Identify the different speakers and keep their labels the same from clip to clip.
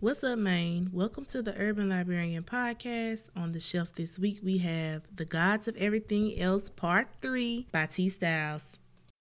Speaker 1: What's up, Maine? Welcome to the Urban Librarian Podcast. On the shelf this week, we have The Gods of Everything Else Part 3 by T. Styles.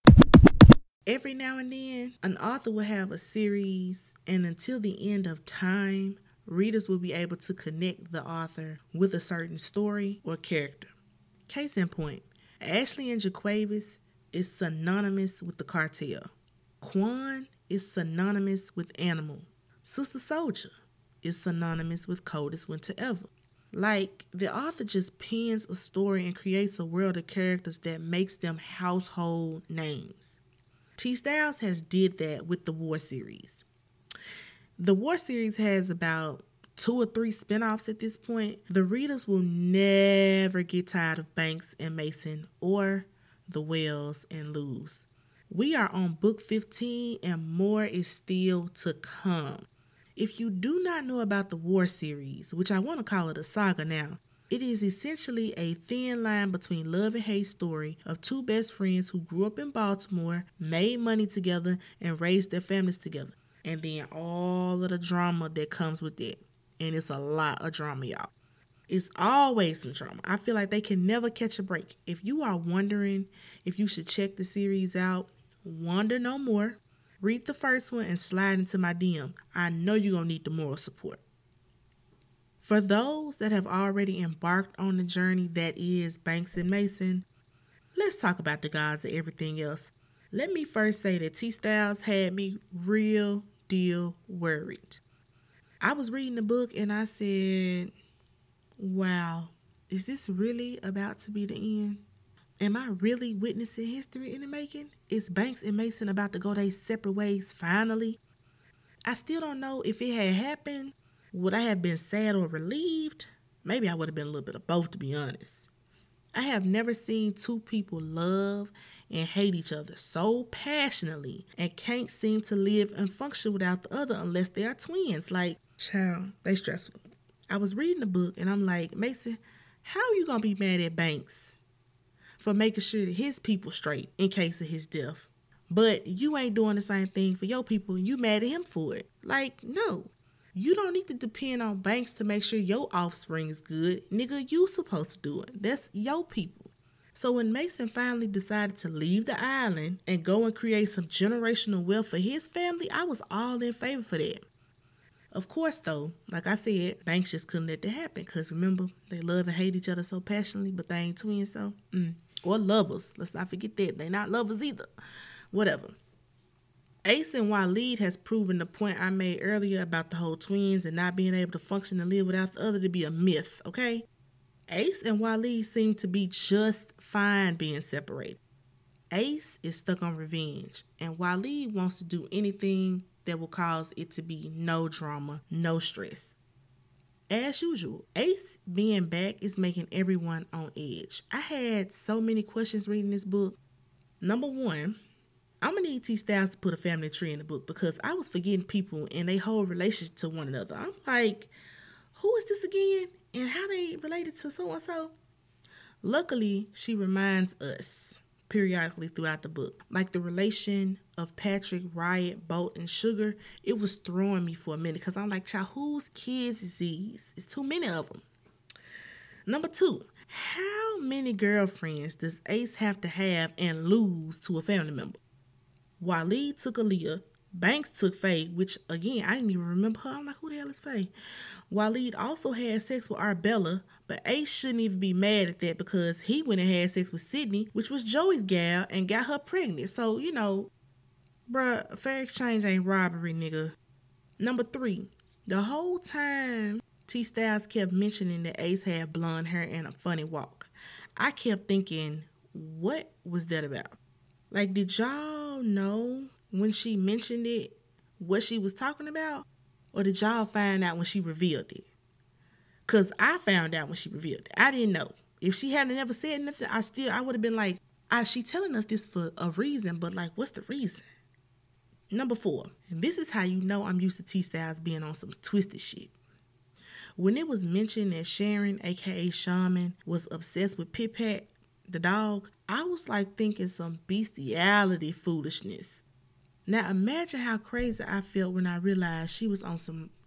Speaker 1: Every now and then, an author will have a series, and until the end of time, readers will be able to connect the author with a certain story or character. Case in point, Ashley and Jaquavis is synonymous with the cartel. Quan is synonymous with Animal. Sister Soldier is synonymous with Coldest Winter Ever. Like, the author just pens a story and creates a world of characters that makes them household names. T. Styles has did that with the War series. The War series has about 2 or 3 spinoffs at this point. The readers will never get tired of Banks and Mason or the Wells and Luz. We are on book 15 and more is still to come. If you do not know about the War series, which I want to call it a saga now, it is essentially a thin line between love and hate story of 2 best friends who grew up in Baltimore, made money together, and raised their families together. And then all of the drama that comes with it. And it's a lot of drama, y'all. It's always some drama. I feel like they can never catch a break. If you are wondering if you should check the series out, wonder no more. Read the first one and slide into my DM. I know you're going to need the moral support. For those that have already embarked on the journey that is Banks and Mason, let's talk about the gods of everything else. Let me first say that T. Styles had me real deal worried. I was reading the book and I said, wow, is this really about to be the end? Am I really witnessing history in the making? Is Banks and Mason about to go their separate ways finally? I still don't know if it had happened. Would I have been sad or relieved? Maybe I would have been a little bit of both, to be honest. I have never seen 2 people love and hate each other so passionately and can't seem to live and function without the other unless they are twins. Like, child, they stressful. I was reading the book and I'm like, Mason, how are you going to be mad at Banks for making sure that his people straight in case of his death? But you ain't doing the same thing for your people and you mad at him for it. Like, no. You don't need to depend on Banks to make sure your offspring is good. Nigga, you supposed to do it. That's your people. So when Mason finally decided to leave the island and go and create some generational wealth for his family, I was all in favor for that. Of course, though, like I said, Banks just couldn't let that happen because remember, they love and hate each other so passionately, but they ain't twins, so. Or lovers. Let's not forget that. They not lovers either. Whatever. Ace and Waleed has proven the point I made earlier about the whole twins and not being able to function and live without the other to be a myth, okay? Ace and Waleed seem to be just fine being separated. Ace is stuck on revenge, and Waleed wants to do anything that will cause it to be no drama, no stress. As usual, Ace being back is making everyone on edge. I had so many questions reading this book. Number 1, I'm going to need T. Styles to put a family tree in the book because I was forgetting people and they whole relationship to one another. I'm like, who is this again? And how they related to so-and-so? Luckily, she reminds us periodically throughout the book. Like the relation of Patrick, Riot, Bolt, and Sugar, it was throwing me for a minute because I'm like, child, whose kids is these? It's too many of them. Number 2, how many girlfriends does Ace have to have and lose to a family member? Waleed took Aaliyah. Banks took Faye, which, again, I didn't even remember her. I'm like, who the hell is Faye? Waleed also had sex with Arbella, but Ace shouldn't even be mad at that because he went and had sex with Sydney, which was Joey's gal, and got her pregnant. So, you know, bruh, fair exchange ain't robbery, nigga. Number 3, the whole time T. Styles kept mentioning that Ace had blonde hair and a funny walk. I kept thinking, what was that about? Like, did y'all know when she mentioned it what she was talking about? Or did y'all find out when she revealed it? Because I found out when she revealed it. I didn't know. If she hadn't never said nothing, I would have been like, she telling us this for a reason, but like, what's the reason? Number 4, and this is how you know I'm used to T. Styles being on some twisted shit. When it was mentioned that Sharon, aka Shaman, was obsessed with Pit Pat, the dog, I was like thinking some bestiality foolishness. Now imagine how crazy I felt when I realized she was on some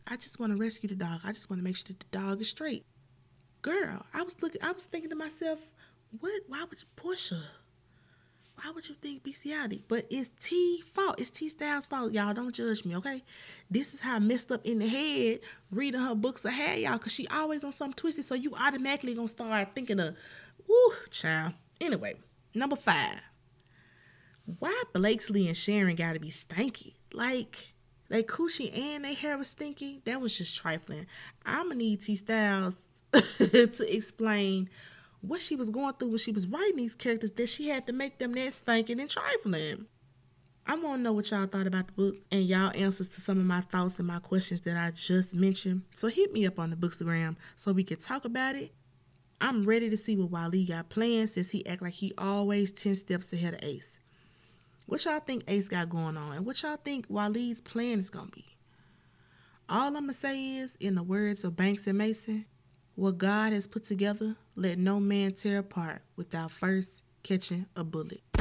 Speaker 1: I just want to rescue the dog. I just want to make sure that the dog is straight. Girl, I was thinking to myself, why would Portia? Why would you think bestiality? But it's T fault. It's T Styles' fault. Y'all don't judge me, okay? This is how messed up in the head reading her books ahead, y'all, because she always on something twisted, so you automatically gonna start thinking of, woo, child. Anyway, number 5. Why Blakesley and Sharon gotta be stanky? Like, they coochie and they hair was stinky? That was just trifling. I'ma need T Styles to explain what she was going through when she was writing these characters that she had to make them that stinking and trifling. I want to know what y'all thought about the book and y'all answers to some of my thoughts and my questions that I just mentioned. So hit me up on the Bookstagram so we can talk about it. I'm ready to see what Wale got planned since he act like he always 10 steps ahead of Ace. What y'all think Ace got going on? And what y'all think Wale's plan is going to be? All I'm going to say is, in the words of Banks and Mason, what God has put together, let no man tear apart without first catching a bullet.